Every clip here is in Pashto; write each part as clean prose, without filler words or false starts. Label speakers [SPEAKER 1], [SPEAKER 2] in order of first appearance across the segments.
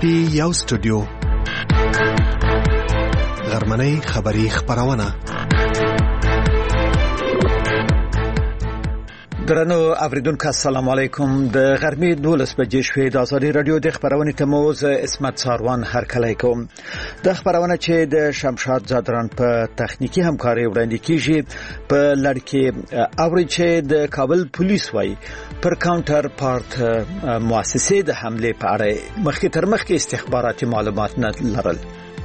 [SPEAKER 1] کې یو سټوډیو غرمنۍ خبری خبرونه.
[SPEAKER 2] درنو اوریدونکو السلام علیکم. د غرمې 12 بجې شوې د ازادي رادیو د خبرونې تموز اسمت ساروان هر کله کوم. د خبرونه چې د شمشاد زادران په تخنیکی همکاري وړاندې کیږي په لړ کې اوري چې د کابل پولیس وای پر کاونټر پارت مؤسسې د حمله په اړه مخکې تر مخکې استخباراتي معلومات نه لرل.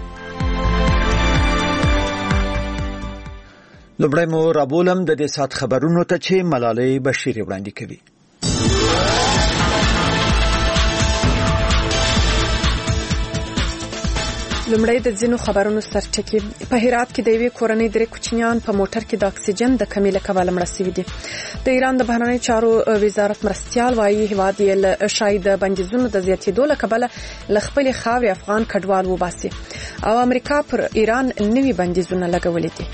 [SPEAKER 2] لومړی مو رابولم د دې سات خبرونو ته چې ملالۍ بشیر وړاندې کوي.
[SPEAKER 3] لومړی د ځینو خبرونو سرټکی. په هرات کې د یوې کورنۍ درې کوچنیان په موټر کې د اکسیجن د کمی له کبله مړه شوي دي. د ایران د بهرنیو چارو وزارت مرستيال وايي هیواد یې شاید د بندیزونو د زیاتېدو له کبله ل خپل خاورې افغان کډوال وباسي او امریکا پر ایران نوي بندیزونه لګولي دي.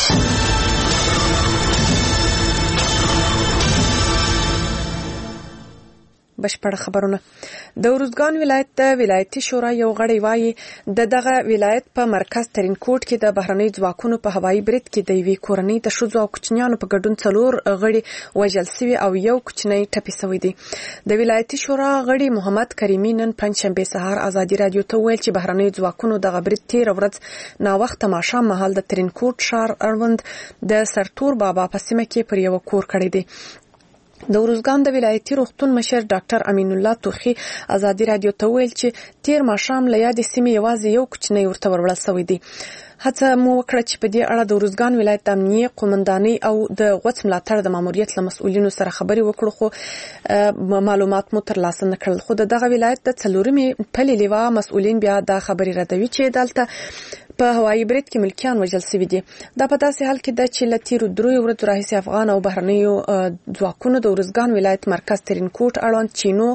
[SPEAKER 3] بشپړ خبرونه. د ورزګان ولایت د ولایتي شورا یو غړی وایي دغه ولایت په مرکز ترین کوټ کې د بهرنۍ ځواکونو په هوایي برید کې د یوې کورنۍ د ښځو او کوچنیانو په ګډون 4 غړي وژل شوي او یو کوچنی ټپي شوی دی. د ولایتي شورا غړي محمد کریمي نن پنځشنبه سهار ازادي رادیو ته ویل چې بهرنۍ ځواکونو د برید تیر ورځ نا وخت ماښام مهال د ترین کوټ ښار اړوند د سرتور بابا په سیمه کې پر یو کور کړی دی. د ورزګان د ولایتي روغتون مشر ډاکټر امین الله توخی ازادي رادیو ته ویل چې تیر ماښام له یادې سیمې یوازې یو کوچنی ورته ورول شوی دی. هڅه مو وکړه چې په دې اړه د ورزګان ولایت د امنیه قومندانۍ او د غوڅ ملاتړ د ماموریت له مسؤلینو سره خبرې وکړو خو معلومات مو ترلاسه نکړل. خو دغه ولایت د 4مې پلي لیوا مسؤلین بیا دا خبرې ردوي چې دلته په هوایي برید کې ملکیان وژل شوي دي. دا په داسې حال کې ده چې له تیرو 3 ورځو راهیسې افغان او بهرنیو ځواکونو د ورزګان ولایت مرکز ترین کوټ اړوند چینو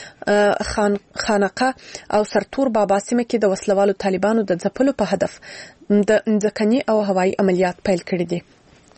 [SPEAKER 3] خانقه او سرتور بابا سیمه کې د وسلوالو طالبانو د ځپلو په هدف د ځکهني او هوایي عملیات پیل کړي دي.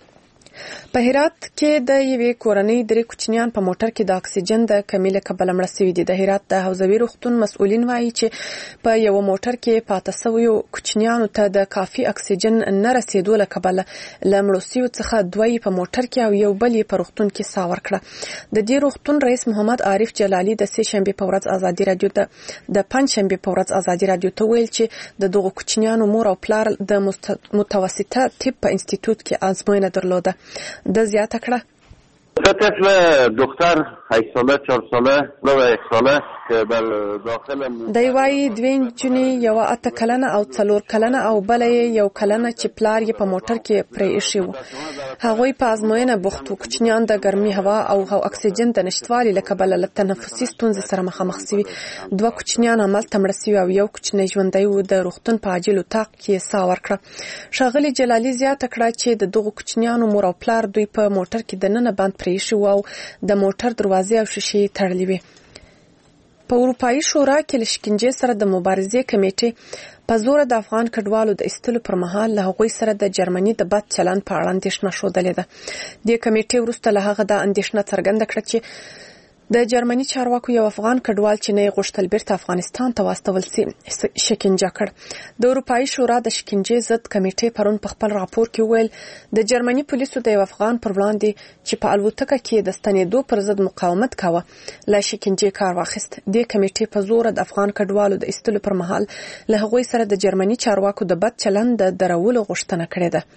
[SPEAKER 3] په هرات کې د یوې کورنۍ درې کوچنیان په موټر کې د اکسیجن د کمی له کبله مړه شوي دي. د هرات د حوزوي روغتون مسؤلین وایي چې په یو موټر کې پاتې شویو کوچنیانو ته د کافي اکسیجن نه رسیدو له کبله له مړو شویو څخه 2 په موټر کې او یو بل په روغتون کې ساه ورکړه. د دې روغتون رئیس محمد عارف جلالي د سه شنبه په ورځ ازادي رادیو ته د پنځشنبه په ورځ ازادي رادیو ته ویل چې د دغو کوچنیانو مور او پلار د متوسطه طب په انسټیټیوټ کې ازموینه درلوده. د زیاته کړه
[SPEAKER 4] طفل دختر 8 ساله 4 ساله و 1 ساله که بر داخل
[SPEAKER 3] دی وایي 2 جنې یو 8 کلنه او 4 کلنه او بل یو کلنه چې پلار یې په موټر کې پرې ایښی و. هغوی په ازموینه بوختو. کوچنیان د ګرمي هوا او اکسیجن د نشټوالي له کبله له تنفسي ستونزې سره مخامخ شوي. 2 کوچنیان همالته مړه شوي او یو کوچنی ژوندی و. د روغتون په عاجل اتاق کې ساه ورکړه. ښاغلي جلالي زیاته کړه چې د دغو کوچنیانو مور او پلار دوی په موټر کې دننه باندې پرې ایښی و او د موټر دروازې او شیشې تړلې وې. په اروپایي شورا کې له شکنجې سره د مبارزې کمیټې په زور د افغان کډوالو د ایستلو پر مهال له هغوی سره د جرمني د بد چلند په اړه اندېښنه ښودلې ده. دې کمیټې وروسته له هغه د اندېښنه څرګنده کړه چې د جرمني چارواکو یو افغان کډوال چې نه غوښتل بیرته افغانستان ته واستول شي شکنجه کړ. د اروپایي شورا د شکنجې ضد کمیټې پرون په خپل راپور کې ویل د جرمني پولیسو د یو افغان پر وړاندې چې په الوتکه کې د ستنېدو پر ضد مقاومت کاوه له شکنجې کار واخیست. دې کمیټې په زور د افغان کډوالو د ایستلو پر مهال له هغوی سره د جرمني چارواکو د بد چلند د درولو غوښتنه کړې ده.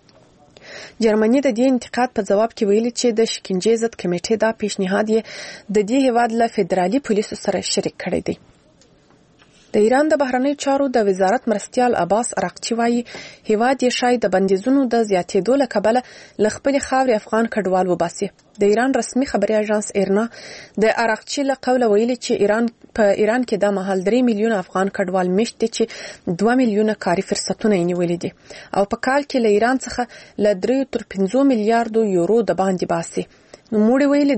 [SPEAKER 3] جرمني د دې انتقاد په جواب کې ویلي چې د شکنجې ضد کمیټې دا پیشنهاد یې د دې هیواد له فدرالي پولیسو سره شریک کړی دی. د ایران د بهرنیو چارو د وزارت مرستيال عباس عراقچي وایي هیواد یې شاید د بندیزونو د زیاتېدو له کبله له خپل خاورې افغان کډوال وباسي. د ایران رسمي خبري اژانس ایرنا د عراقچي له قوله ویلي چې په ایران کې د مهال 3 میلیونه افغان کډوال مشت دي چې 2 میلیونه کاري فرصتونه یې نیولې دي او په کال کې له ایران څخه له 3 تر 5 میلیارډ یورو د باندې باسي. نوموړي ویلي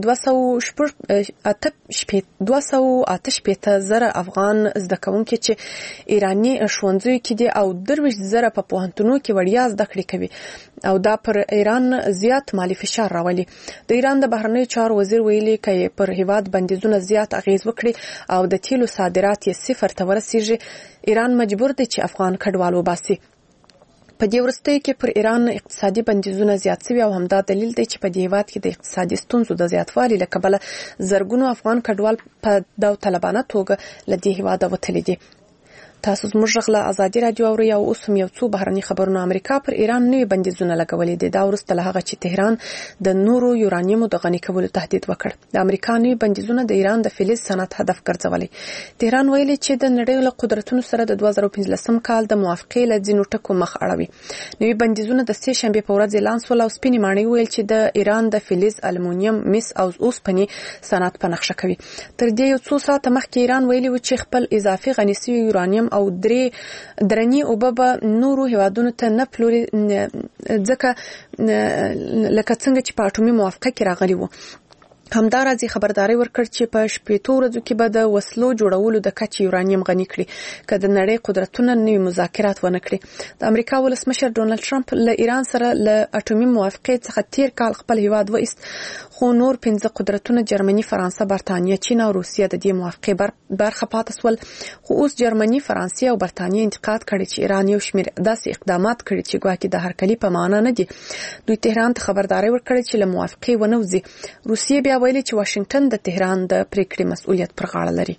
[SPEAKER 3] 288,000 افغان زده کوونکي چې ایراني ښوونځیو کې دي او 23,000 په پوهنتونونو کې وړیا زده کړې کوي او دا پر ایران زیات مالی فشار راولي. د ایران د بهرنیو چارو وزیر ویلي چې پر هیواد بندیزونه زیات اغیز وکړي او د تیلو صادرات یې صفر ته ورسیږي، ایران مجبور دی چې افغان کډوال وباسي. په دې وروستیو کې پر ایران اقتصادي بندیزونه زیات شوي او همدا دلیل دی چې په دې هیواد کې د اقتصادي ستونزو د زیاتوالي له کبله زرګونو افغان کډوال په داوطلبانه توګه له دې هیواده وتلي دي. تاسو زموږ غږ له ازادي راډیو اورئ او اوس هم یو څو بهرني خبرونه. امریکا پر ایران نوي بندیزونه لګولي دي. دا وروسته له هغه چې تهران د نورو یورانیمو د غني کولو تهدید وکړ. د امریکا نوي بندیزونه د ایران د فلز صنعت هدف ګرځولي. تهران ویلي چې د نړۍ له قدرتونو سره د 2015 کال د موافقې له ځینو ټکو مخ اړوي. نوي بندیزونه د سه شنبه په ورځ اعلان شول او سپینې ماڼۍ ویل چې د ایران د فلز، المونیم، مس او اوسپنې صنعت په نقشه کوي. تر دې یو څو ساعته مخکې ایران ویلي و چې خپل اضافي غني شوي یورانیم او درنی اوبه به نورو هیوادونو ته نه پلوري ځکه لکه څنګه چې په اټومي موافقه کې راغلي وو. همداراز خبرداري ورکړ چې په 8 ورځو کې به د وسلو جوړولو د کچې یورانیم غني کړي که د نړۍ قدرتونه نوي مذاکرات ونه کړي. د امریکا ولسمشر ډونالد ټرمپ له ایران سره له اټومي موافقې څخه تیر کال خپل هیواد وایست، خو نور 5 قدرتونه جرمني، فرانسه، برتانیه، چین او روسیه د دې موافقې برخه پاتې شول. خو اوس جرمني، فرانسه او برتانیه انتقاد کړي چې ایران یو شمېر داسې اقدامات کړي چې ګواکې د هرکلي په معنا نه دي. دوی تهران ته خبرداري ورکړي چې له موافقې ونه وځي. روسیه بیا ویلي چې واشنگټن د تهران د پریکړې مسؤلیت پر غاړه لري.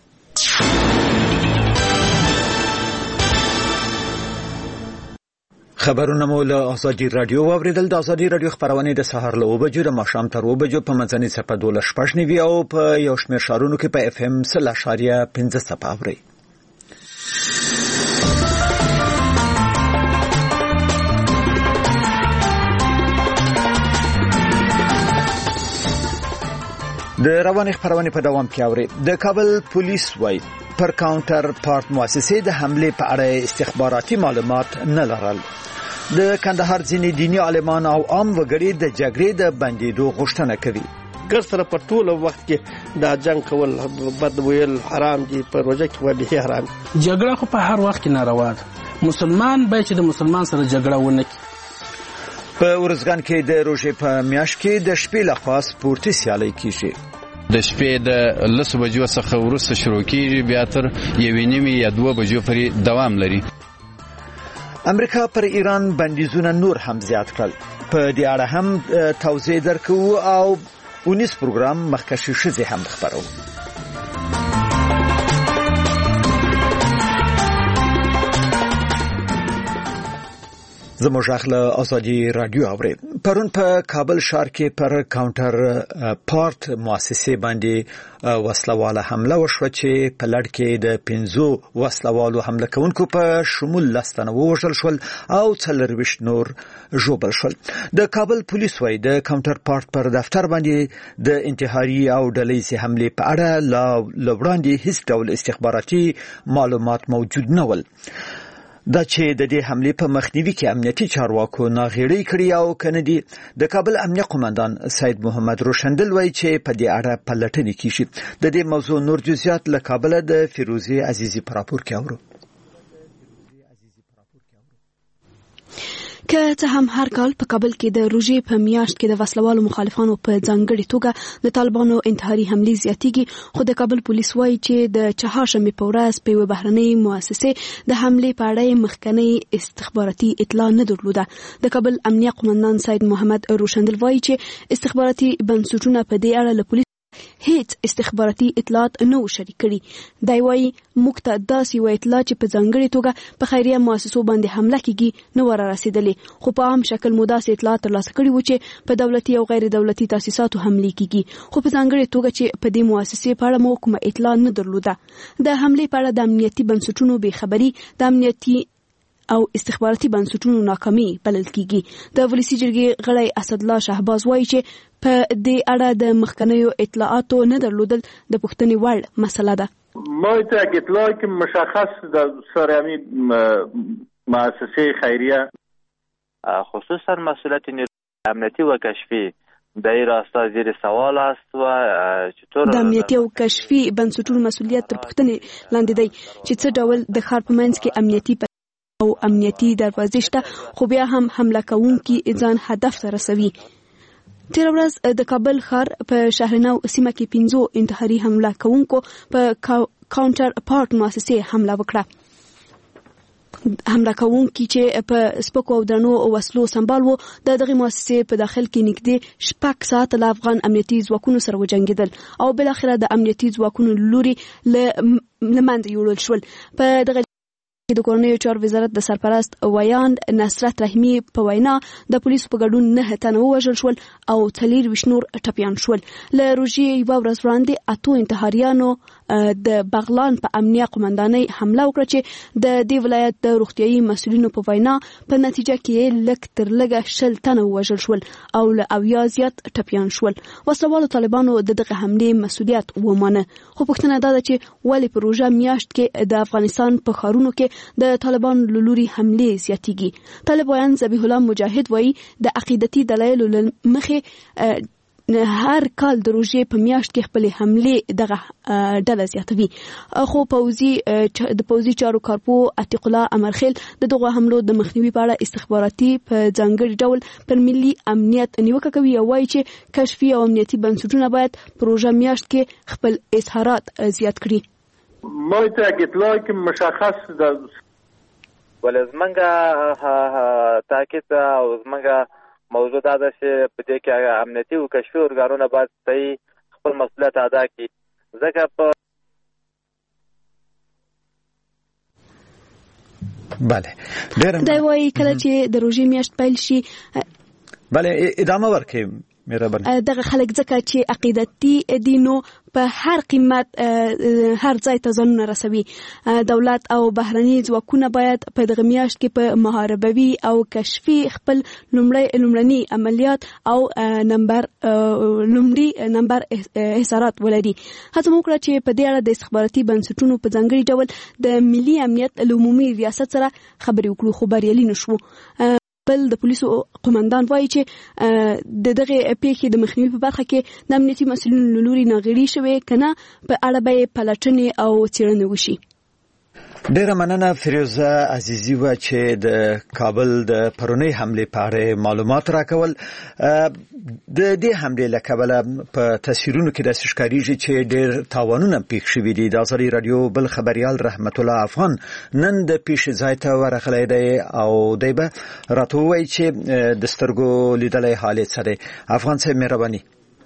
[SPEAKER 2] خبرونه مو له ازادي رادیو واوریدل. د ازادي رادیو خبرونه د سهار له 9 بجو د ماښام تر 2 بجو په منځنۍ صفه 12:15 او په یو شمېر ښارونو کې په اف ام 0.15 صفه اوري. د رواني خبرونه په دوام کې اوري. د کابل پولیس وایي پر کاونټر پارت مؤسسې د حمله په اړه استخباراتي معلومات نه لرل. د کندهار ځینې دیني عالمان او عام وګړي د جګړې د بندیدو غوښتنه کوي.
[SPEAKER 5] ګر سره په ټول وخت کې دا جنگ کول بد ویل حرام دي، په روزه کې ولې حرام.
[SPEAKER 6] جګړه خو په هر وخت کې ناروا ده. مسلمان باید چې د مسلمان سره جګړه ونه کړي.
[SPEAKER 2] په ورځګان کې د روژې په میاشت کې د شپې لخوا سپورتي سیالۍ کیږي.
[SPEAKER 7] د شپې د 10 بجو څخه وروسته شروع کیږي، بیا تر 1:30 یا 2 بجو پورې دوام لري.
[SPEAKER 2] امریکا پر ایران بندیزونه نور هم زیات کړل. په دې اړه هم توضیح درکو او 19 پروګرام مخکشي شزه هم خبرو. زموږ اخله ازادي رادیو اوري. پرون په کابل ښار کې پر کاونټر پارت مؤسسې باندې وسلواله حمله وشوه چې په لړ کې د 5 وسلوالو حمله کوونکو په شمول لستنه وژل شول او 40 نور ژوبل شول. د کابل پولیس وايي د کاونټر پارت پر دفتر باندې د انتحاري او ډلهییزې حمله په اړه لوړاندې هیڅ ډول استخباراتي معلومات موجود نه ول. دا چې د دې حمله په مخنیوي کې امنیتي چارواکو ناغېړي کړی او کندي. د کابل امنیه قومندان سید محمد روشندل وایي چې په دې اړه پلټنې کیږي. د دې موضوع نور جزئیات له کابل د فیروزي عزیزی پر راپور کې اورو.
[SPEAKER 8] که څه هم هر کال په کابل کې د روژې په میاشت کې د وسلوالو مخالفانو په ځانګړي توګه د طالبانو انتحاري حملې زیاتېږي، خو د کابل پولیس وایي چې د چهارشنبې په ورځ په یوه بهرنۍ مؤسسې د حملې په اړه مخکنی استخباراتي اطلاع نه درلوده. د کابل امنیه قومندان سید محمد روشندل وایي چې استخباراتي بنسټونه په دې اړه له پولیس هیڅ استخباراتي اطلاعات نه شریک کړي. دی وایي موږ ته داسې یوه اطلاع چې په ځانګړې توګه په خیریه مؤسسو باندې حمله کیږي نه ور رسېدلې، خو په عام شکل مو داسې اطلاعات ترلاسه کړي وو چې په دولتي او غیر دولتي تاسیساتو حملې کیږي، خو په ځانګړې توګه چې په دې مؤسسې په اړه مو کومه اطلاع نه درلوده. د حملې په اړه د امنیتي بنسټونو بې خبري د امنیتي او استخباراتي بنسټونو ناکامي بلل کیږي. د ولسی جرګې غړی اسدالله شهباز وایي چې په دې اړه د مخکنیو اطلاعاتو نه درلودل د پوښتنې وړ مسله ده.
[SPEAKER 9] ما ته اطلاع که مشخص در سر همین مؤسسه خیریه
[SPEAKER 10] خصوصا مسئولیت امنیتی و کشفی د ای راستا زیر سوال است و چطور
[SPEAKER 8] د امنیتي او کشفي بنسټونو مسؤلیت تر پوښتنې لاندې دی چې څه ډول د ښار په منځ کې امنیتي او امنیتي دروازې شته خو بیا هم حمله کوونکي ځان هدف ته رسوي. تیر ورځ د کابل ښار په شهرنو سیمه کې 15 انتحاري حمله کوونکو په کاونټر پارت مؤسسې حمله وکړه. حمله کوونکي چې په سپکو او درنو وسلو سمبال وو د دغه مؤسسې په داخل کې نږدې 6 ساعت له افغان امنیتي ځواکونو سره وجنګیدل او بل اخر د امنیتي ځواکونو لوري لمنځه یوړل شول. په دغه د کورنیو چارو وزارت د سرپرست ویاند نصرت رحیمی په وینا د پولیسو په ګډون 9 تنه ووژل شول او 24 نور ټپیان شول. له روژې یوه ورځ وړاندې 8 انتحاریانو د بغلان په امنیه قومندانۍ حمله وکړه چې د دې ولایت د روغتیايي مسؤلینو په وینا په نتیجه کې لږ تر لږه 10 تنه ووژل شول او له 80 زیات ټپیان شول. وسلوالو طالبانو دغه حملې مسؤلیت ومانه خو پوښتنه دا ده چې ولې په روژه میاشت کې د افغانستان په ښارونو کې د طالبانو له لوري حملې زیاتېږي. طالب ویان ذبیح الله مجاهد وایي د عقیدتي دلایلو له مخې هر کال د روژې په میاشت کې خپلې حملې دغه ډله زیاتوي. خو د پوځي چارو کارپو عتیق الله امرخیل د دغه حملو د مخنیوي په اړه استخباراتي په ځانګړي ډول پر ملي امنیت نیوکه کوي او وایي چې کشفي او امنیتي بنسټونه باید په روژه میاشت کې خپل اظهارات زیات کړي.
[SPEAKER 9] ما اطلاعی که مشخص در
[SPEAKER 10] ولی زمانگا تاکید او زمانگا موضوع دا ده چې په دې کې امنیتي او کشفي ارګانونه باید صحیح خپل مسؤلیت ادا کړي ځکه په
[SPEAKER 2] بله
[SPEAKER 8] دا وایي کله چې د روژې میاشت پیل شي
[SPEAKER 2] بله ادامه ورکړئ
[SPEAKER 8] دغه خلک ځکه چې عقیدتي دي نو په هر قیمت هر ځای ته ځانونه رسوي. دولت او بهرني ځواکونه باید په دغه میاشت کې په محاربوي او کشفي خپل لومړني عملیات او لومړي نمبر احصارات ولري. هڅه وکړه چې په دې اړه د استخباراتي بنسټونو په ځانګړي ډول د ملي امنیت عمومي ریاست سره خبرې وکړو خو بریالي نشو. بل د پولیسو قومندان وایي چې د دغه پیښې د مخنیوي په برخه کې د امنیتي مسؤلینو له لوري ناغېړي شوې کنه په اړه به پلټنې او څېړنې وشي.
[SPEAKER 2] ډیره مننه فیروزه عزیزی و چې د کابل د پرونی حمله په اړه معلومات راکول. د دې حمله له کبله په تصویرونو کې د ښکاریږي چې ډیر تاوانونه پېښ شوي دي. د ازادي رادیو بل خبريال رحمت الله افغان نن د پیښې ځای ته ورغلی دی او دی به راته وایي چې د سترګو لیدلای حالت سره. افغان صاحب مهرباني.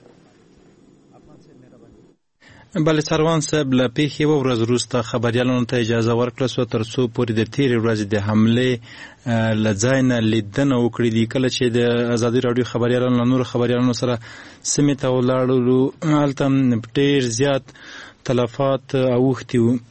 [SPEAKER 11] بله سروان صاحب له پیښې یوه ورځ وروسته خبریالانو ته اجازه ورکړه سوه تر څو پورې د تېرې ورځې د حملې له ځای نه لیدنه وکړي دي. کله چې د ازادي راډیو خبریالانو له نورو خبریالانو سره سیمې ته ولاړلو هلته ډېر زیات تلفات اوښتي وو.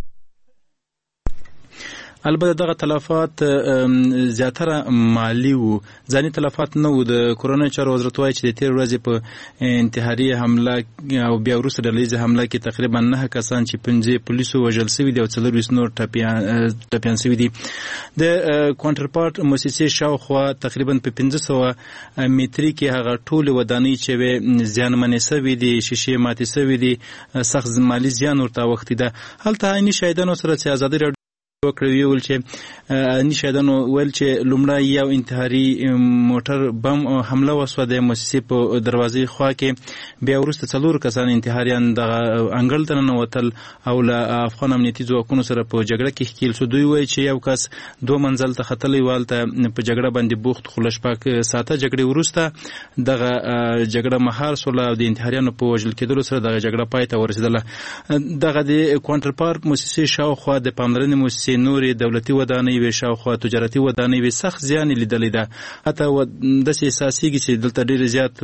[SPEAKER 11] البته دغه تلفات زیاتره مالی وو، ځاني تلفات نه وو. د کورنیو چارو وزارت وایي چې د تېرې ورځې په انتحاري حمله او بیا وروسته ډلهییزه حمله کې تقریبا 9 کسان چې 5 پولیسو وژل شوي دي او 24 نور ټپیان شوي دي. د کوانټر پارت مؤسسې شاوخوا تقریبا په 1500 متري کې هغه ټولې ودانۍ چې وې زیانمنې شوي دي، شیشې ماتې شوي دي، سخت مالي زیان ورته اوښتی ده. هلته عیني شاهدانو سره چې ازادي راډیو وکړی ویل چې نشادانو ویل چې لومړی یو انتحاري موټر بم حمله وسوه د مؤسسې په دروازې خوا کې، بیا وروسته 4 کسان انتحاریان د انګړ ته ننوتل او له افغان امنیتي ځواکونو سره په جګړه کې ښکیل شو. دوی وایي چې یو کس 2 منزل ته ختلی والته په جګړه باندې بوخت خو له 6 ساعته جګړې وروسته دغه جګړه مهار سوله او د انتحاریانو په وژل کېدلو سره دغه جګړه پای ته ورسېدله. دغه د کوانټر پارک مؤسسې شاوخوا د پاملرنې مؤسسې نورې دولتي ودانۍ وې، شاوخوا تجارتي ودانۍ وې، سخت زیان یې لیدلی ده. حتی داسې احساسېږي چې دلته ډېر زیات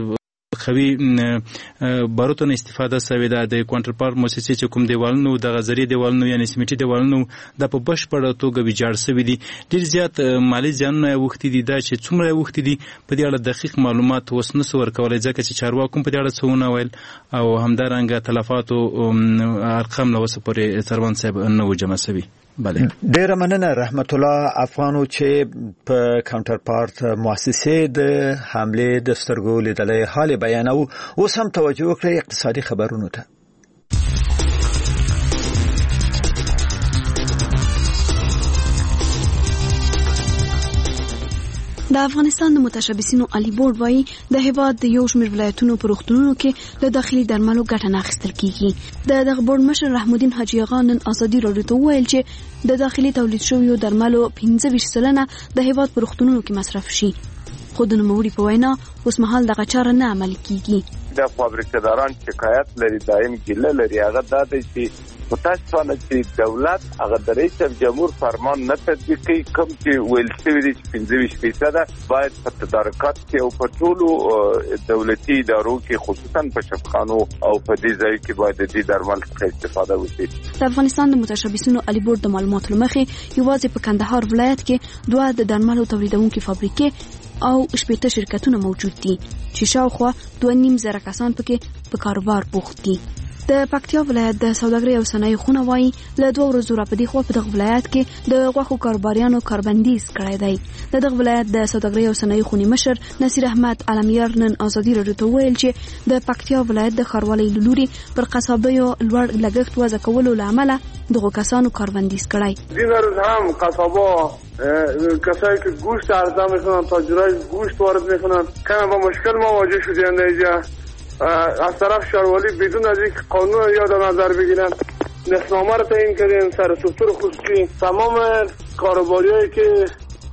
[SPEAKER 11] خوي باروتونه استفاده شوې ده. د کوانټر پارک مؤسسې چې کوم دیوالونه دغه زري دیوالونه یعنې سیمټي دیوالونه د په بشپړه توګه ویجاړ شوي دي. ډېر زیات مالي زیانونه یې اوښتي دي. دا چې څومره یې اوښتي دي په دې اړه دقیق معلومات اوس نه شو ورکولی، ځکه چې چارواکو هم په دې اړه څه ونه ویل او همدارنګه تلفاتو ارقام له اوسه پورې سروان صاحب نه وو جمع شوي.
[SPEAKER 2] بله ډیر مننه رحمت الله افغانو چې په کاونټر پارت مؤسسه د حمله د سترګو لیدلې حال بیانو اوس هم توجه وکړئ اقتصادي خبرونو ته.
[SPEAKER 8] د افغانستان د متشبثینو علي بورډ وايي د هیواد د یو شمېر ولایتونو په روغتونونو کې د داخلي درملو ګټه نه اخیستل کیږي. د دغه بورډ مشر رحمالدین حاجي آغا نن ازادي راډیو ته وویل چې د داخلي تولید شویو درملو 25% د هیواد په روغتونونو کې مصرف شي. خو د نوموړي په وینا اوس مهال دغه چاره نه عملي کیږي.
[SPEAKER 12] د فابریکاداران شکایت لري، دایم ګیله لري، هغه دا دی چې متاسفانه چې دولت هغه د رئیس جمهور فرمان نه تطبیق کوي، کوم چې ویل شوی دی چې 25% باید په تدارکات کې او په ټولو دولتي ادارو کې خصوصا په شفاخانو او په دې ځای کې باید د دې درمل څخه استفاده وشي.
[SPEAKER 8] د افغانستان د متشبثینو علي بورډ د معلوماتو لمخې یوازې په کندهار ولایت کې 2 د درملو تولیدونکو فابریکې او 8 شرکتونه موجود دي چې شاوخوا 2.5 کسان پکې په کاروبار بوخت دي. د پکتیا ولایت د سوداګرۍ او صنایع خونه وايي له 2 ورځو راپدې خو په دغه ولایت کې د غوښو کاروباریانو کاربندیز کړی دی. د دغه ولایت د سوداګرۍ او صنایع خونې مشر نصیر احمد علمیار نن ازادي راډیو ته ویل چې د پکتیا ولایت د خاروالۍ لوري پر قصابیو لوړ لګښت وضع کولو لامل دغه کسانو کاربندیز کړی.
[SPEAKER 9] دیگر هم قصابا کسایی که گوشت عرضه میکنن، تاجرای گوشت وارد میکنن، کم با مشکل مواجه شدیم اینجا. از طرف شاروالی بدون از اینکه قانون یا در نظر بگیرن نخنامه رو تعیین کردن سر سکتور خصوصی. تمام کاروباریایی که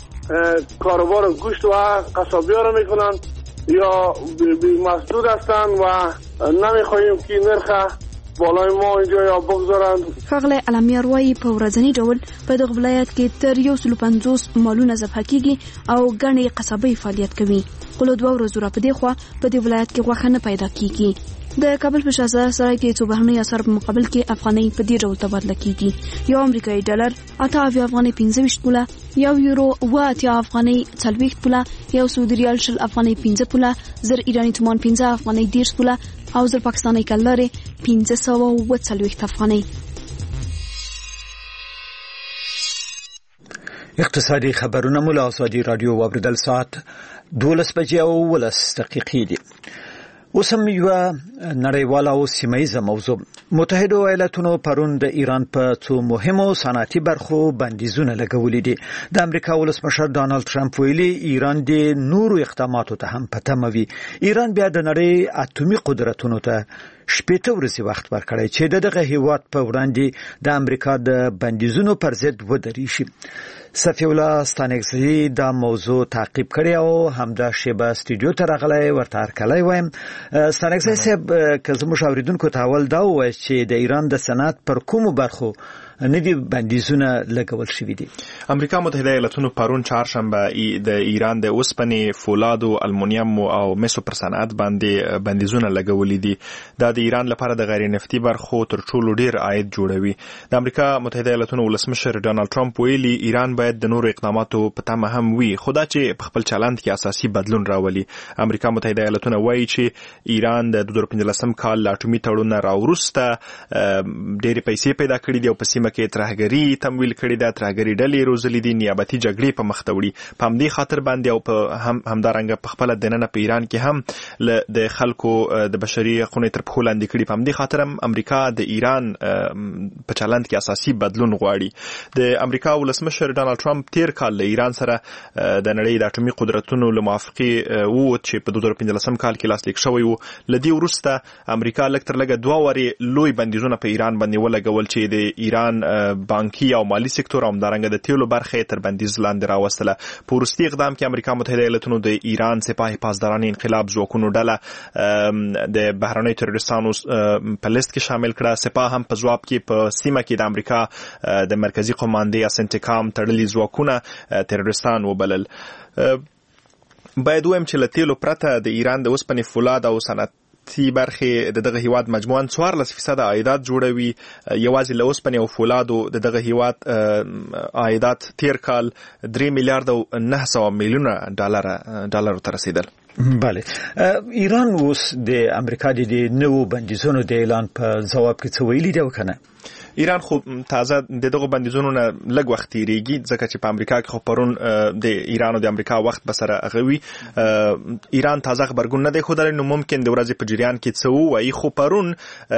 [SPEAKER 9] کاروبار گوشت و قصابی ها رو میکنن یا مسدود هستن و نمیخواهیم که نرخ بالای ما اینجا یا بگذارند.
[SPEAKER 8] ښاغلی علمیار وايي په ورځنی ډول په دغه ولایت کې تر 150 مالونه ذبح کیږي او ګڼې قصابۍ فعالیت کوي. خو له 2 ورځو راپدې خوا په دې ولایت کې غوښه نه پیدا کیږي. د کابل په شهزاده سرای کې څو بهرني اثار په مقابل کې افغانۍ په دې ډول تبادله کیږي. یو امریکایي ډالر 8 افغانۍ 25 پوله، یو یورو 8 افغانۍ 40 پوله، یو سعودي ریال 10 افغانۍ 15 پوله، زر ایرانی تومان 15 افغانۍ 10 پوله او زر پاکستاني کلارې 1540 افغانۍ.
[SPEAKER 2] اقتصادي خبرونه مو له ازادي راډیو واوریدل. ساعت 12 بجې او 12 دقیقې دي. اوس هم یوه نړیواله او سیمهیزه موضوع. متحده ایالاتونو پرون د ایران په څو مهمو صنعتي برخو بندیزونه لګولي دي. د امریکا ولسمشر ډانلډ ټرمپ ویلي ایران د نورو اقداماتو ته هم په تمه وي. ایران بیا د نړۍ اټومي قدرتونو ته 8 ورځې وخت ورکړی چې دغه هیواد په وړاندې د امریکا د بندیزونو پر ضد ودرېږي. صفی الله ستانکزی دا موضوع تعقیب کړی او همدا شیبه استودیو ته راغلی ورته هرکلی وایم. ستانکزی صاحب که زموږ اوریدونکو ته اول دا ووایي چې د ایران د صنعت پر کومو برخو ندی بندیزونه لګول شوي دي؟
[SPEAKER 13] امریکا متحده ایالاتونو پرون چهارشنبه د ایران د اوسپنې، فولادو، المونیم او مسو پر صنعت باندې بندیزونه لګولي دي. دا د ایران لپاره د غیر نفتي برخو تر ټولو ډیر عاید جوړوي. د امریکا متحده ایالاتونو ولسمشر ډانلډ ټرمپ ویلي ایران باید د نورو اقداماتو په تمه هم وي، خو دا چې په خپل چلند کې اساسي بدلون راولي. امریکا متحده ایالاتونه وایي چې ایران د 2015 کال لا اټومي تړون راوروسته ډېرې پیسې پیدا کړې دي او په سیمه کې ترهګري تمویل کړې ده، ترهګري ډلې روزلې دي، نیابتي جګړې په مخ ته وړي. په همدې خاطر باندې او په همدارنګه په خپل دننه په ایران کې هم د خلکو د بشري حقوقو تر پښو لاندې کړي. په همدې خاطر هم امریکا د ایران په چلند کې اساسي بدلون غواړي. د امریکا ولسمشر ډانلډ ټرمپ تیر کال له ایران سره د نړۍ د اټومي قدرتونو له موافقې ووت چې په 2015 کال کې لاسلیک شوی و. لدی وروسته امریکا لږ تر لږه 2 واري لوی بندیزونه په ایران باندې ولګول چې د ایران بانکي او مالی سکتور او همدارنګه د تیلو برخه تر بندیز لاندې راوستله. په وروستي اقدام کې امریکا متحده ایالاتونو د ایران سپاه پاسداران انقلاب ځواکونو ډله د بهرنۍ تروریستانو په لیست کې شامل کړه. سپاه هم په ځواب کې په سیمه کې د امریکا د مرکزی قوماندې اسنټکام تړلي ځواکونه تروریستان وبلل. باید وایم چې له تیلو پرته د ایران د اوسپنې، فولاد او صنعت برخه د دغه هیواد مجموعاً 14% عایدات جوړوي. یوازې له اوسپنې او فولادو د دغه هیواد عایدات تیر کال 3 میلیارډ او 900 میلیونه ډالر ته رسیدل.
[SPEAKER 2] بله. ایران اوس د امریکا د نوو بندیزونو د اعلان په ځواب کې څه ویلي دی وکنه؟
[SPEAKER 13] ایران خو تازه دغه بندیزونو نه لږ وخت تیریږي ځکه چې په امریکا کې خو پرون د ایران او د امریکا وخت بسره غوي ایران تازه خبرګون نه دی خو نو ممکن د ورځې په جریان کې څه وایي خو پرون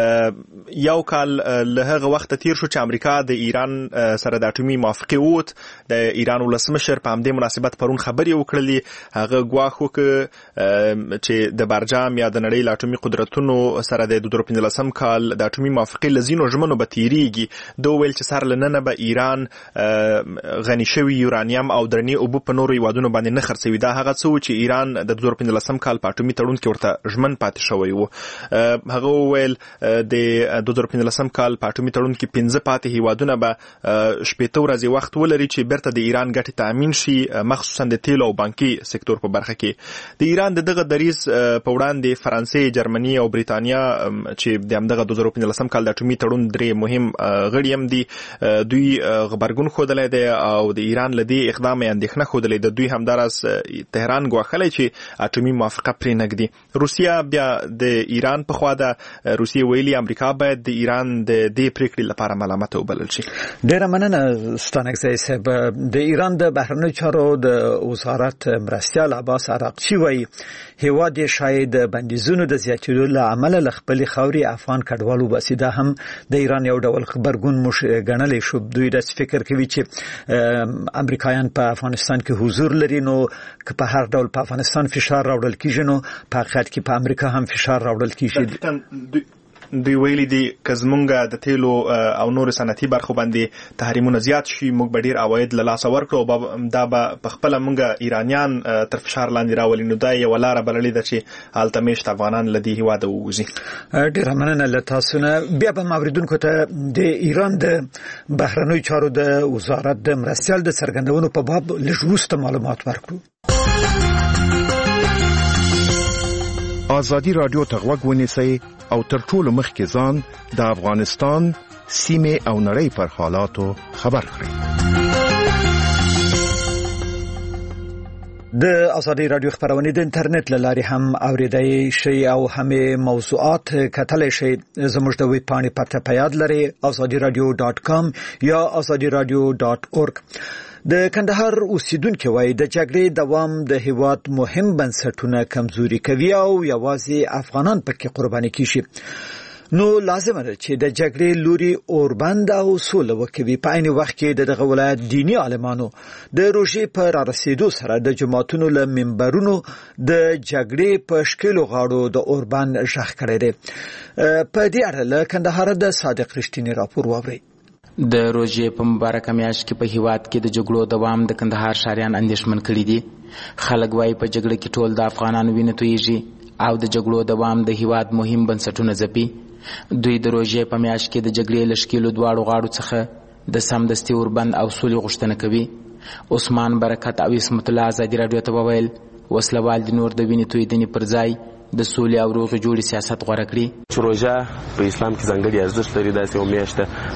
[SPEAKER 13] یو کال له هغه وخت تیر شو چې امریکا د ایران سره د اټومي موافقه ووت د ایران ولسمشر په همدې مناسبت پرون خبرې وکړلې هغه ګواښ وکړ چې د برجام یا د نړۍ له اټومي قدرتونو سره د 2015 کال د اټومي موافقه لزینو ژمنو به تیریږي دوه ویل چې سره لننه به ایران غني شوی یورانیم او درنی اوبو په نورو هیوادونو باندې نه خرڅوي دا هغه څه چې ایران د 2015 کال په اټومي تړون کې ورته ژمن پاتې شوی و هغه ویل د 2015 کال په اټومي تړون کې 15 پاتې هیوادونه به 18 ورځې وخت ولري چې برته د ایران ګټې تامین شي مخصوصا د تیل او بانکي سکتور په برخه کې د ایران دغه دریز په وړاندې فرانسې جرمني او بریتانیا چې د همدغه 2015 کال د اټومي تړون درې مهم غړي هم دي دوی خبرګون خوده دی او د ایران لدی اقدام اندېښنه خوده دی د دوی همدارس تهران غواخلې چې اټومي موافقه پرې نګدي روسیا بیا د ایران په خوا د روسیې ویلي امریکا باید د ایران د دې پریکړې لپاره ملامت وبلل شي
[SPEAKER 2] ډېر مننه ستانکزی صاحب د ایران د بهرنیو چارو د وزارت مرستیال عباس عراقچی وایي هیواد یې شاید بندیزونو د زیاتېدو له امله له خپلې خاورې افغان کډوالو باسي دا هم د ایران یو ډول خبرګون موږ ګڼلی شو دوی داسې فکر کوي چې امریکایان په افغانستان کې حضور لري نو که په هر ډول په افغانستان فشار راوړل کیږي نو په حقیقت کې په امریکا هم فشار راوړل کیږي
[SPEAKER 13] دوی ویلي دي که زمونږ د تیلو او نور صنعتي برخو باندې تحریمونه زیات شي موږ به ډیر عواید له لاسه ورکړو او دا به په خپله موږ ایرانیان تر فشار لاندې راولي نو دا یوه لاره بللې ده چې هلته میشت افغانان له دې هیواده ووځي
[SPEAKER 2] ډېره مننه له تاسو نه بیا به اوریدونکو ته د ایران د بهرنیو چارو د وزارت د مرستیال د څرګندونو په باب لږ وروسته معلومات ورکړو
[SPEAKER 14] آزادی رادیو ته غوږ ونیسئ او تر ټولو مخکې ځان د افغانستان سیمې او نړۍ پر حالاتو خبر کړئ.
[SPEAKER 2] د آزادی رادیو خبرونه د انټرنیټ له لارې هم اوریدای شي او هم موضوعات کتلای شي زموږ د ویب پاڼې پته په یاد لري azadiradio.com یا azadiradio.org. د کندهار اوسیدونکو وایي د جګړې دوام د هیواد مهم بنسټونه کمزوري کوي او یوازې افغانان پکې قرباني کیږي نو لازم ده چې د جګړې لوري اوربند او سوله وکوي په عین وخت کې دغه ولایت دینی عالمانو د روژې پر رسیدو سره د جماعتونو له منبرونو د جګړې په شکلو غاړو د اوربند ژغ کړی دی په دې اړه له کندهار د صادق رښتینی راپور واورئ
[SPEAKER 15] د روژې په مبارکه میاشت کې په هیواد کې د جګړو دوام د کندهار ښاریان اندېښمن کړي دي خلک وایي په جګړه کې ټول د افغانانو وینه تویږي او د جګړو دوام د هیواد مهم بنسټونه ځپي دوی د روژې په میاشت کې د جګړې له ښکېلو دواړو غاړو څخه د سمدستي اوربند او سولې غوښتنه کوي عثمان برکت او اسمت الله ازادي راډیو ته وویل وسلوال د نور د وینې تویېدنې پر ځای د سولې او روغې جوړې سیاست غوره کړي
[SPEAKER 16] چې روژه په اسلام کې ځانګړي ارزښت لري داسې یو میاشت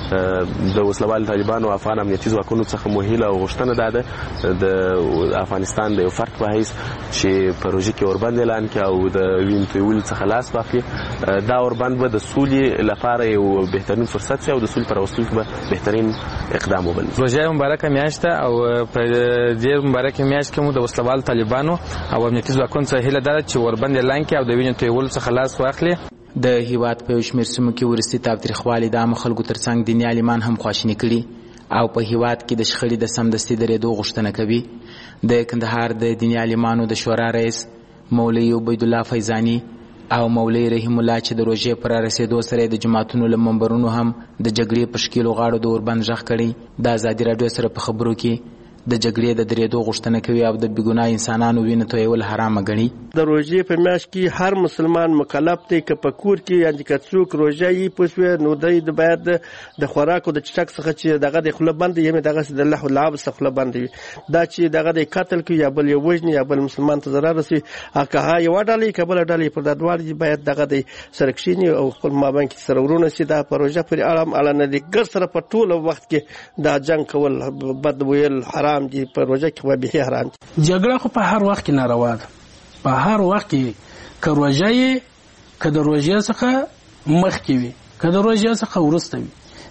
[SPEAKER 16] د وسلوالو طالبانو او افغان امنیتي ځواکونو څخه مو هیله او غوښتنه دا ده د افغانستان د یو فرد په حیث چې په روژه کې اوربند اعلان کړي او د وینې تویولو څخه لاس واخلي دا اوربند به د سولې لپاره یو بهترین فرصت شي او د سولې پر راوستلو کې به بهترین اقدام وبلل
[SPEAKER 15] روژه مبارکه میاشت ده او په دې مبارکه میاشت کې مو د وسلوالو طالبانو او امنیتي ځواکونو څخه هیله ده چې اوربند اعلان کړي د وینې تویولو څخه لاس واخلي د هیواد په یو شمېر سیمو کې وروستي تاوتریخوالي د عامو خلکو ترڅنګ دیني عالمان هم خواشیني کړي او په هیواد کې د شخړې د سمدستي درېدو غوښتنه کوي د کندهار د دیني عالمانو د شورا رئیس مولوي عبیدالله فیضاني او مولوي رحیم الله چې د روژې پر رسیدو سره د جماعتونو له منبرونو هم د جګړې په شکلو غاړو د اوربند غږ کړي د ازادي راډیو سره په خبرو کې د جګړې د درېدو غوښتنه کوي او د بېګناه انسانانو وینه تویول حرامه ګڼي
[SPEAKER 5] د روژې په میاشت کې هر مسلمان مکلف دی که په کور کې یعنې که څوک روژه یي پوه شوې نو دی باید د خوراکو د چټک څخه چې دغه د خوله بند یې دغسې د الله لعاب څخه خوله بند وي دا چې دغه د قتل کوي یا بل یې وژني یا بل مسلمان ته ضرر رسوي که هغه یوه ډله که بله ډله پر دا دواړه باید دغه د سره کښېني او خپل مابین کې سره ورونه شي دا په روژه پورې اړه نه دي ګر سره په ټوله وخت کې دا جنګ کول بد ویل حرام دي په روژه کې به حرام دي
[SPEAKER 6] جګړه خو په هر وخت کې ناروا ده په هر وخت کې که روژه یې که د روژې څخه مخکې وي که د روژې څخه وروسته وي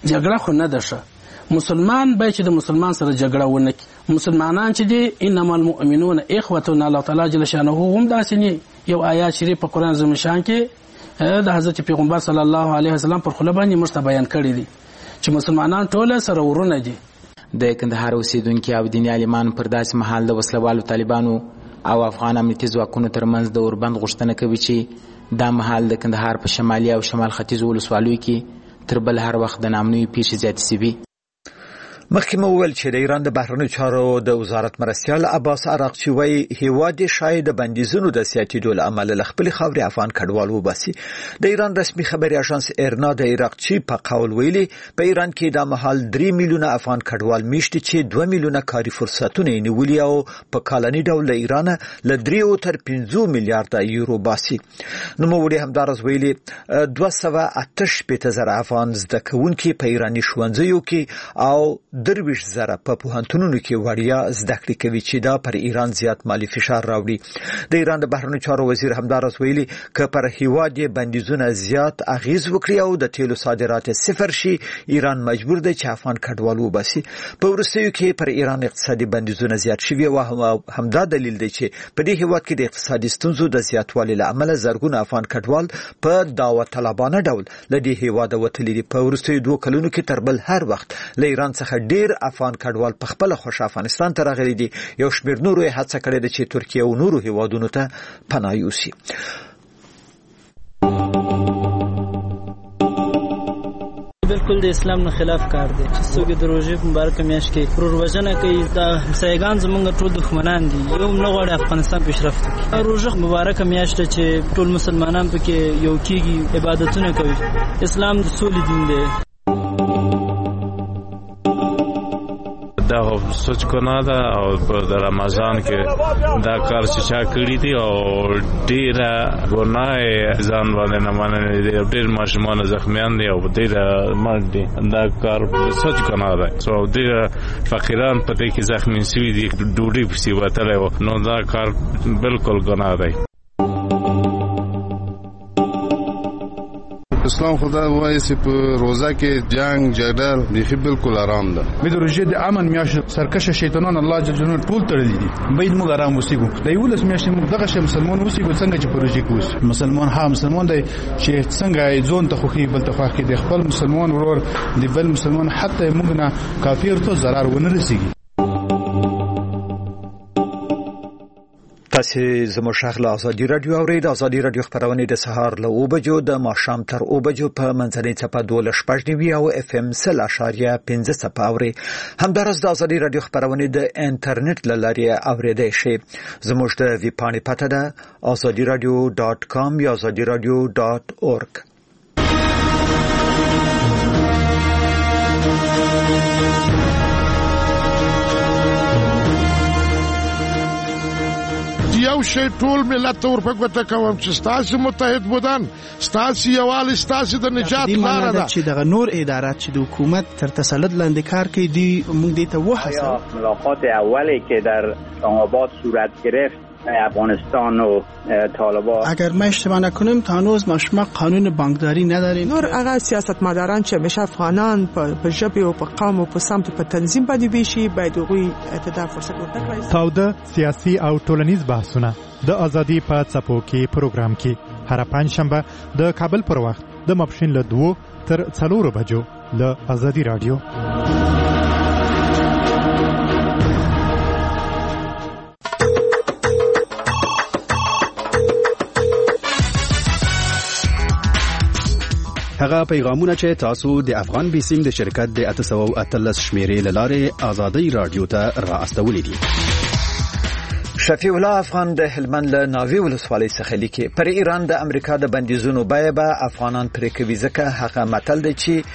[SPEAKER 6] جګړه خو نه ده ښه. مسلمان باید چې د مسلمان سره جګړه ونه کړي. مسلمانان چې دي انما المؤمنون اخوة، الله تعالی جل شانه هم داسې یو آیات شریف په قرآن عظیم شان کې د حضرت پیغمبر صلی الله علیه وسلم پر خله باندې موږ ته بیان کړی دي چې مسلمانان ټول سره ورونه دي.
[SPEAKER 15] د کندهار اوسیدونکو او دیني عالمان پر داسې مهال د وسلوالو طالبانو او افغان امنیتي ځواکونو ترمنځ د اوربند غوښتنه کوي چې دا مهال د کندهار په شمالي او شمال ختیځ ولسوالیو کې تر بل هر وخت د نامنوي پیښې زیاتې شوي.
[SPEAKER 2] مخکې مو وویل چې د ایران د بهرنیو چارو د وزارت مرستیال عباس عراقچي وایي هیواد شاید د بندیزونو د سیاتېدو له امله له خپلې خاورې افغان کډوال وباسي. د ایران رسمي خبري اژانس ایرنا د عراقچي په قول ویلي په ایران کې د مهال 3 میلیونه افغان کډوال میشتي چې 2 میلیونه کاري فرصتونه یې نیولي او په کالني ډول له ایران له 3 تر 5 میلیارډ یورو باسي. نو موږ همدارس ویلي 288,000 افغان زده کوونکي په ایراني ښوونځیو کې او 23,000 په پوهنتونونو کې وړیا زده کړې کوي چې دا پر ایران زیات مالی فشار راوړي. د ایران د بهرنیو چارو وزیر همدارس ویلي که پر هیواد بندیزونه زیات اغیز وکړي او د تیلو صادرات صفر شي ایران مجبور دی چې افغان کډوال وباسي. په وروستیو کې پر ایران اقتصادي بندیزونه زیات شوي او همدا دلیل دی چې په دې هیواد کې د اقتصادي ستونزو د زیاتوالي له امله زرګونه افغان کډوال په دعوت طلبانه ډول له دې هیواده وتلي دي. په وروستیو 2 کلونو کې تر بل هر وخت له ایران څخه ډیر افغان کډوال په خپل خوښ افغانستان ته راغلي دي. یو شمېر نورو یې هڅه کړې ده چې ترکیه او نورو هیوادونو ته پناه یوسي.
[SPEAKER 17] بالکل د اسلام نه خلاف کار دی چې څوک د روژې مبارکه میاشت کې وژنه کوي. دا همسایګان زمونږ ټول دښمنان دي، یو نه غواړي افغانستان پیشرفت وکړي. روژه مبارکه میاشت چې ټول مسلمانان پکې یو کېږي، عبادتونه کوي. اسلام د سولې دین دی.
[SPEAKER 18] دا سوچ کنه دا او په رمضان کې دا کار چې چا کړی دی او ډیره ګناه ځان باندې نه مننه دي، ډیر ماشومان زخمیان دي او ډیره مرګ دي. دا کار سوچ کنه دا سو ډیره فقیران په دې کې زخمی شوي دي، ډوډۍ په سی وتلې نو دا کار بالکل ګناه دی.
[SPEAKER 19] اسلام خدا وایي چې په روزه کې جنگ جګړه د بالکل آرام ده.
[SPEAKER 20] د روزې د امن میاشت سرکشه شیطانان الله جل جلاله ټول تړلي دي. باید موږ آرام وسیګو. د یو لس میاشتې موږ دغه شی مسلمان وسیګو څنګه چې په روزې کې مسلمان دی چې څنګه ځون ته خوخي بل ته خوخي د خپل مسلمان ورور د بل مسلمان حتی موږ نه کافر ته zarar ونه رسیږي.
[SPEAKER 2] تاسو زموږ شغله ازادي رادیو اورید. ازادي رادیو خبرونه د سهار له 9 بجو د ماښام تر 9 بجو په منځنۍ چپه 12.9 او اف ام 0.5 چپه اوري. همدارس د ازادي رادیو خبرونه د انټرنیټ له لارې اوریدای شئ. زموږ د وی پاڼې پته ده azadiradio.com یا azadiradio.org.
[SPEAKER 21] یو شی ټول ملت ته ورپکوته کوم چې ستاسو متحد بودن، ستاسو یووالی، ستاسو د نجات لاره ده.
[SPEAKER 22] چې دغه نور ادارات چې د حکومت تر تسلط لاندې کار کوي دی موږ دې ته وحسه.
[SPEAKER 23] ملاقات اولی که در اسلام آباد صورت گرفت افغانستان و طالبان،
[SPEAKER 22] اگر ما اشتباه نکنم تا هنوز ما شما قانون بانکداری نداریم.
[SPEAKER 24] نور هغه سیاستمداران چې همیشه افغانان په ژبه او په قوم او په سمت په تنظیم باندې بيشي باید هغوی ته فرصت ورکړي.
[SPEAKER 25] تاوده سیاسي او ټولنیز بحثونه د ازادي په څپو کې پروګرام کې هر پنځشنبه د کابل پر وخت د ماپښین له 2 تر 4 بجو له ازادي رادیو.
[SPEAKER 26] هغه پیغامونه چې تاسو د افغان بیسیم د شرکت د 813 شمیرې لاره ازادي رادیو ته راستولې دي.
[SPEAKER 2] شفیع الله افغان د هلمند له ناوی ولسوالۍ څخه لیکي پر ایران د امریکا د بندیزونو بیه به افغانان پرې کوي ځکه هغه متل دی چې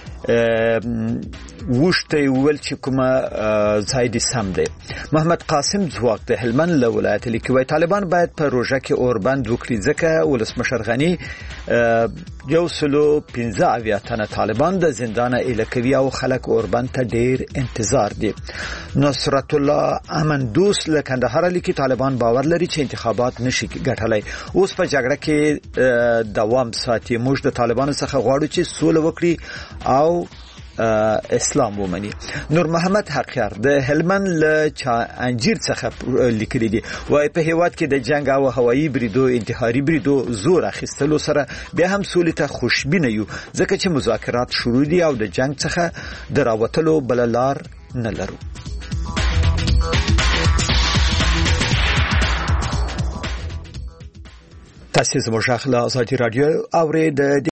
[SPEAKER 2] وشته ول چې کومه زاید سم دی. محمد قاسم زواق د هلمند له ولایت لیکي وای طالبان باید په روژه کې اوربند وکړي ځکه ولسمشر غنی 115 تنه طالبان د زندان ایله کوي او خلک اوربند ته ډیر انتظار دي. نصرت الله امن دوست له کندهار لیکي طالبان باور لري چې انتخابات نشي ګټلای. اوس په جګړه کې دوام ساتي. موږ د طالبانو څخه غواړو چې سوله وکړي او اسلام ومني. نور محمد حقیار د هلمند له انجیر څخه لیکلي دي وای په هیواد کې د جنگ او هوایي بریدو انتحاري بریدو زور اخیستلو سره بیا هم سولې ته خوشبینه یو ځکه چې مذاکرات شروع دي او د جنگ څخه د راوتلو بل لار نه لرو. تاسو زموږ خلا ازادي رادیو اورید